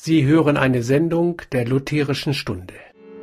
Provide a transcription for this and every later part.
Sie hören eine Sendung der Lutherischen Stunde.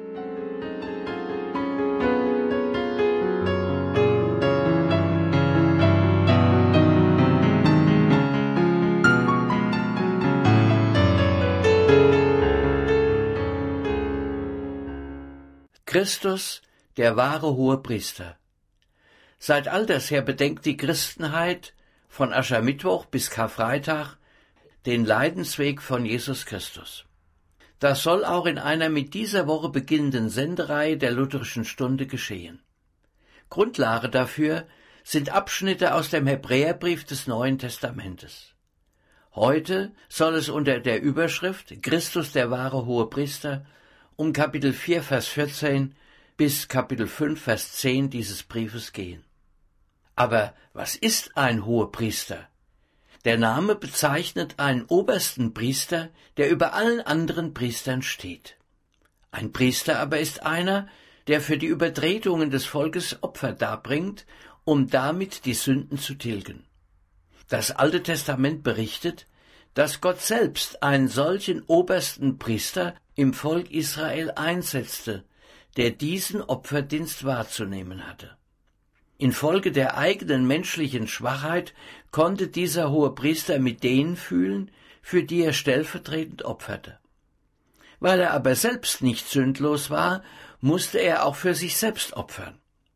Christus, der wahre Hohepriester. Seit alters her bedenkt die Christenheit von Aschermittwoch bis Karfreitag den Leidensweg von Jesus Christus. Das soll auch in einer mit dieser Woche beginnenden Sendereihe der Lutherischen Stunde geschehen. Grundlage dafür sind Abschnitte aus dem Hebräerbrief des Neuen Testamentes. Heute soll es unter der Überschrift Christus der wahre Hohepriester um Kapitel 4, Vers 14 bis Kapitel 5, Vers 10 dieses Briefes gehen. Aber was ist ein Hohepriester? Der Name bezeichnet einen obersten Priester, der über allen anderen Priestern steht. Ein Priester aber ist einer, der für die Übertretungen des Volkes Opfer darbringt, um damit die Sünden zu tilgen. Das Alte Testament berichtet, dass Gott selbst einen solchen obersten Priester im Volk Israel einsetzte, der diesen Opferdienst wahrzunehmen hatte. Infolge der eigenen menschlichen Schwachheit konnte dieser Hohepriester mit denen fühlen, für die er stellvertretend opferte. Weil er aber selbst nicht sündlos war, musste er auch für sich selbst opfern.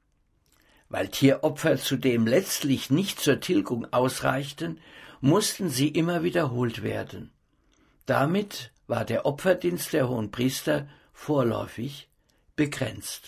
Weil Tieropfer zudem letztlich nicht zur Tilgung ausreichten, mussten sie immer wiederholt werden. Damit war der Opferdienst der Hohenpriester vorläufig begrenzt.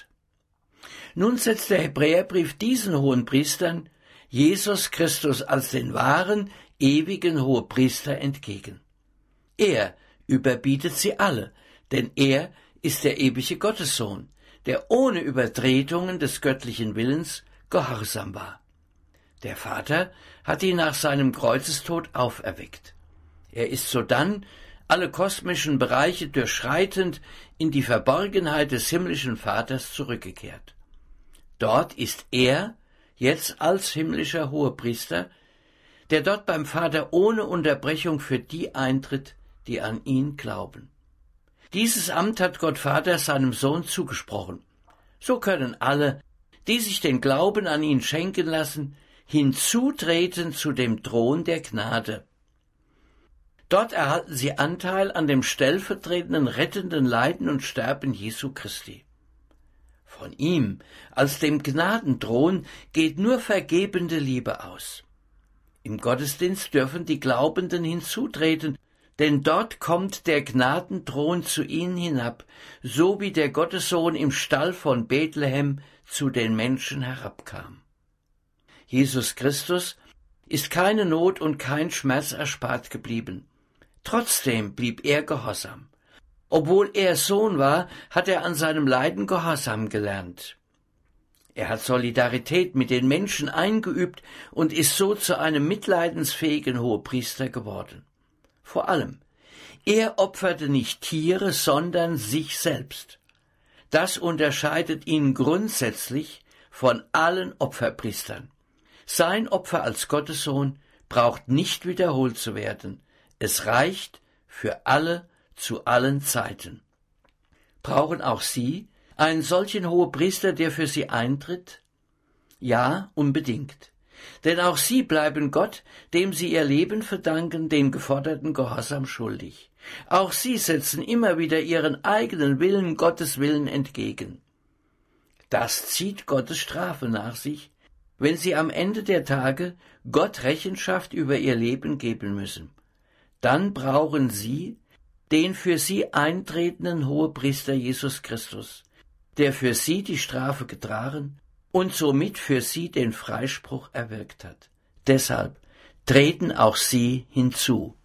Nun setzt der Hebräerbrief diesen Hohenpriestern Jesus Christus als den wahren, ewigen Hohepriester entgegen. Er überbietet sie alle, denn er ist der ewige Gottessohn, der ohne Übertretungen des göttlichen Willens gehorsam war. Der Vater hat ihn nach seinem Kreuzestod auferweckt. Er ist sodann alle kosmischen Bereiche durchschreitend in die Verborgenheit des himmlischen Vaters zurückgekehrt. Dort ist er jetzt als himmlischer Hohepriester, der dort beim Vater ohne Unterbrechung für die eintritt, die an ihn glauben. Dieses Amt hat Gott Vater seinem Sohn zugesprochen. So können alle, die sich den Glauben an ihn schenken lassen, hinzutreten zu dem Thron der Gnade. Dort erhalten sie Anteil an dem stellvertretenden rettenden Leiden und Sterben Jesu Christi. Von ihm, als dem Gnadenthron, geht nur vergebende Liebe aus. Im Gottesdienst dürfen die Glaubenden hinzutreten, denn dort kommt der Gnadenthron zu ihnen hinab, so wie der Gottessohn im Stall von Bethlehem zu den Menschen herabkam. Jesus Christus ist keine Not und kein Schmerz erspart geblieben. Trotzdem blieb er gehorsam. Obwohl er Sohn war, hat er an seinem Leiden Gehorsam gelernt. Er hat Solidarität mit den Menschen eingeübt und ist so zu einem mitleidensfähigen Hohepriester geworden. Vor allem, er opferte nicht Tiere, sondern sich selbst. Das unterscheidet ihn grundsätzlich von allen Opferpriestern. Sein Opfer als Gottessohn braucht nicht wiederholt zu werden. Es reicht für alle zu allen Zeiten. Brauchen auch Sie einen solchen Hohepriester, der für Sie eintritt? Ja, unbedingt. Denn auch Sie bleiben Gott, dem Sie Ihr Leben verdanken, den geforderten Gehorsam schuldig. Auch Sie setzen immer wieder Ihren eigenen Willen Gottes Willen entgegen. Das zieht Gottes Strafe nach sich, wenn Sie am Ende der Tage Gott Rechenschaft über Ihr Leben geben müssen. Dann brauchen Sie den für Sie eintretenden Hohepriester Jesus Christus, der für Sie die Strafe getragen und somit für Sie den Freispruch erwirkt hat. Deshalb treten auch Sie hinzu.